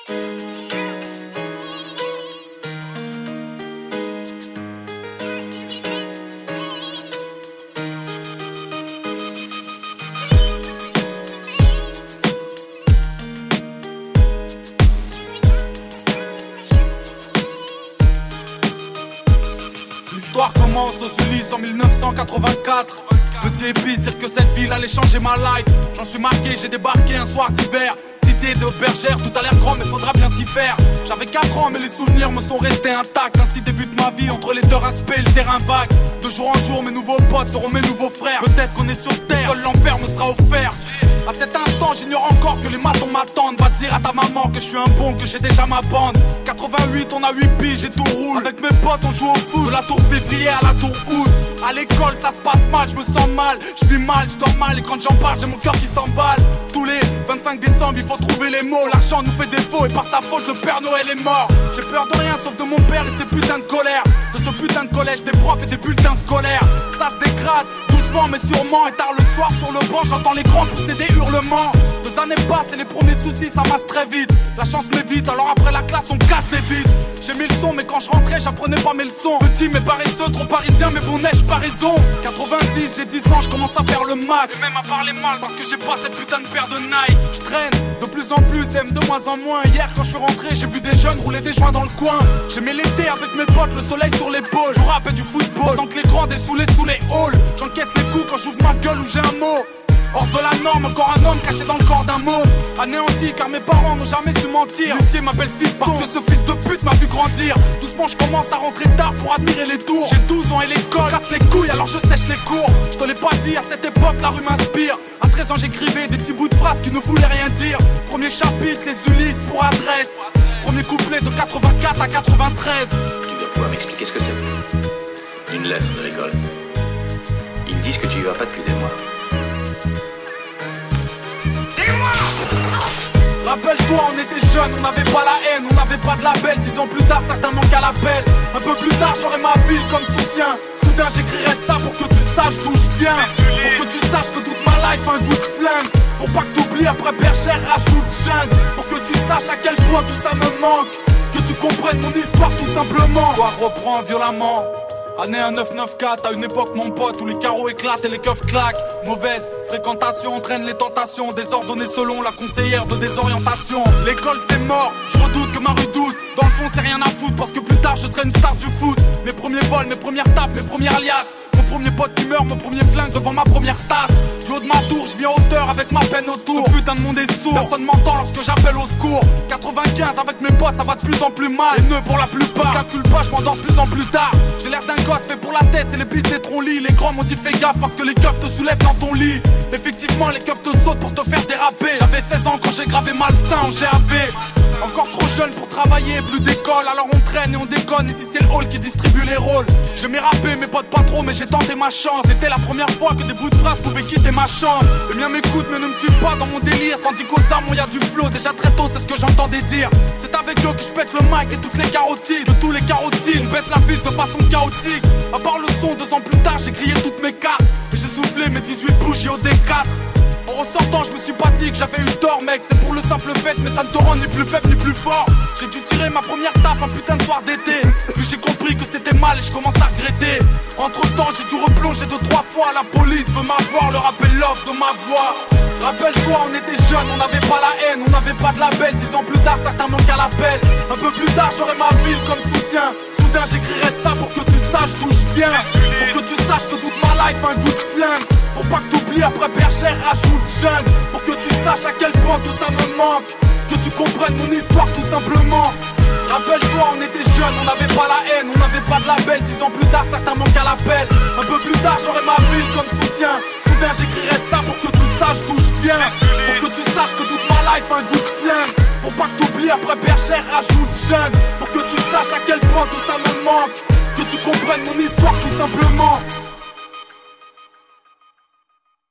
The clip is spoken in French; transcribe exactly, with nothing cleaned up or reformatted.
L'histoire commence aux Ulysses en mille neuf cent quatre-vingt-quatre. Petit épice, dire que cette ville allait changer ma life. J'en suis marqué, j'ai débarqué un soir d'hiver. Cité de bergère, tout a l'air grand mais faudra bien s'y faire. J'avais quatre ans mais les souvenirs me sont restés intacts. Ainsi débute ma vie entre les terrains spé et le terrain vague. De jour en jour mes nouveaux potes seront mes nouveaux frères. Peut-être qu'on est sur terre, seul l'enfer me sera offert. À cet instant j'ignore encore que les matons m'attendent. Va dire à ta maman que je suis un bon, que j'ai déjà ma bande. Quatre-vingt-huit on a huit piges et tout roule. Avec mes potes on joue au foot, de la tour février à la tour août. À l'école ça se passe mal, je me sens mal. Je vis mal, je dors mal et quand j'en parle j'ai mon cœur qui s'emballe. Tous les vingt-cinq décembre il faut trouver les mots. L'argent nous fait défaut et par sa faute le Père Noël est mort. J'ai peur de rien sauf de mon père et ses putains de colère. De ce putain de collège, des profs et des bulletins scolaires. Ça se dégrade, doucement mais sûrement. Et tard le soir sur le banc j'entends les grands pousser des hurlements. Deux années passent et les premiers soucis ça masse très vite. La chance m'évite alors après la classe on casse les vides. J'ai mis le son mais quand je rentrais j'apprenais pas mes leçons. Petit mais paresseux, trop parisien mais bon neige pas raison. Quatre-vingt-dix, j'ai dix ans, je commence à faire le mac. Et même à parler mal parce que j'ai pas cette putain de paire de Nike. Je traîne de plus en plus, aime de moins en moins. Hier quand je suis rentré j'ai vu des jeunes rouler des joints dans le coin. J'aimais l'été avec mes potes, le soleil sur l'épaule. Je rappelle du football, tant que les grands dessoulés sous les halls. J'encaisse les coups quand j'ouvre ma gueule ou j'ai un mot. Hors de la norme, encore un homme caché dans le corps d'un môme. Anéanti car mes parents n'ont jamais su mentir. L'huissier m'appelle fiston parce que ce fils de pute m'a vu grandir. Doucement je commence à rentrer tard pour admirer les tours. J'ai douze ans et l'école casse les couilles alors je sèche les cours. Je te l'ai pas dit, à cette époque la rue m'inspire. À treize ans j'écrivais des petits bouts de phrases qui ne voulaient rien dire. Premier chapitre, les Ulysses pour adresse. Premier couplet de quatre-vingt-quatre à quatre-vingt-treize. Tu dois pouvoir m'expliquer ce que c'est. Une lettre de l'école. Ils me disent que tu y vas pas depuis des mois. Rappelle-toi, on était jeunes, on n'avait pas la haine, on n'avait pas de label. Dix ans plus tard, certains manquent à l'appel. Un peu plus tard, j'aurai ma ville comme soutien. Soudain, j'écrirai ça pour que tu saches d'où je viens. Pour que tu saches que toute ma life a un goût de flingue. Pour pas que t'oublies, après bergère, rajoute jungle. Pour que tu saches à quel point tout ça me manque. Que tu comprennes mon histoire tout simplement. L'histoire reprend violemment. Année un neuf neuf quatre, à une époque mon pote où les carreaux éclatent et les keufs claquent. Mauvaise fréquentation entraîne les tentations, désordonnées selon la conseillère de désorientation. L'école c'est mort, je redoute que ma rue doute. Dans le fond c'est rien à foutre parce que plus tard je serai une star du foot. Mes premiers vols, mes premières tapes, mes premières liasses. Mon premier pote qui meurt, mon premier flingue devant ma première tasse. Du haut de ma tour, je viens en hauteur avec ma peine autour. Ce putain de monde est sourd, personne m'entend lorsque j'appelle au secours. Quatre-vingt-quinze avec mes potes, ça va de plus en plus mal. Les nœuds pour la plupart, calcule pas, je m'endors de plus en plus tard. J'ai l'air d'un gosse fait pour la tête, c'est les pistes des troncs-lits. Les grands m'ont dit fais gaffe parce que les keufs te soulèvent dans ton lit. Effectivement, les keufs te sautent pour te faire déraper. J'avais seize ans quand j'ai gravé malsain en G A V. Encore trop jeune pour travailler, plus d'école, alors on traîne et on déconne. Ici c'est le hall qui distribue les rôles. J'aimais rapper, mes potes pas trop, mais j'ai tenté ma chance. C'était la première fois que des bouts de phrases pouvaient quitter ma chambre. Les miens m'écoutent mais ne me suivent pas dans mon délire. Tandis qu'aux armes y a du flow, déjà très tôt c'est ce que j'entendais dire. C'est avec eux que je pète le mic et toutes les carotides. De tous les carotides, on baisse la ville de façon chaotique. À part le son, deux ans plus tard j'ai grillé toutes mes cartes. Et j'ai soufflé mes dix-huit bougies au D quatre. En ressortant je me suis pas dit que j'avais eu tort mec. C'est pour le simple fait mais ça ne te rend ni plus faible ni plus fort. J'ai dû tirer ma première taf un putain de soir d'été. Puis j'ai compris que c'était mal et je commence à regretter. Entre temps j'ai dû replonger deux trois fois. La police veut m'avoir, le rappel l'offre de ma voix. Rappelle-toi on était jeunes, on n'avait pas la haine, on n'avait pas de label. Dix ans plus tard certains manquent à l'appel. Un peu plus tard j'aurai ma ville comme soutien. Soudain j'écrirai ça pour que tu saches d'où je viens. Pour que tu saches que toute ma life a un goût de flingue. Pour pas que t'oublies après bergère rajoute jeune. Pour que tu saches à quel point tout ça me manque. Que tu comprennes mon histoire tout simplement. Rappelle-toi on était jeunes, on n'avait pas la haine, on n'avait pas de label. Dix ans plus tard certains manquent à l'appel. Un peu plus tard j'aurai ma ville comme soutien. Soudain j'écrirai ça pour que tu saches d'où je viens. Pour que tu saches que toute ma life a un goût de flingue. Pour pas que t'oublies après bergère rajoute jeune. Pour que tu saches à quel point tout ça me manque. Que tu comprennes mon histoire tout simplement.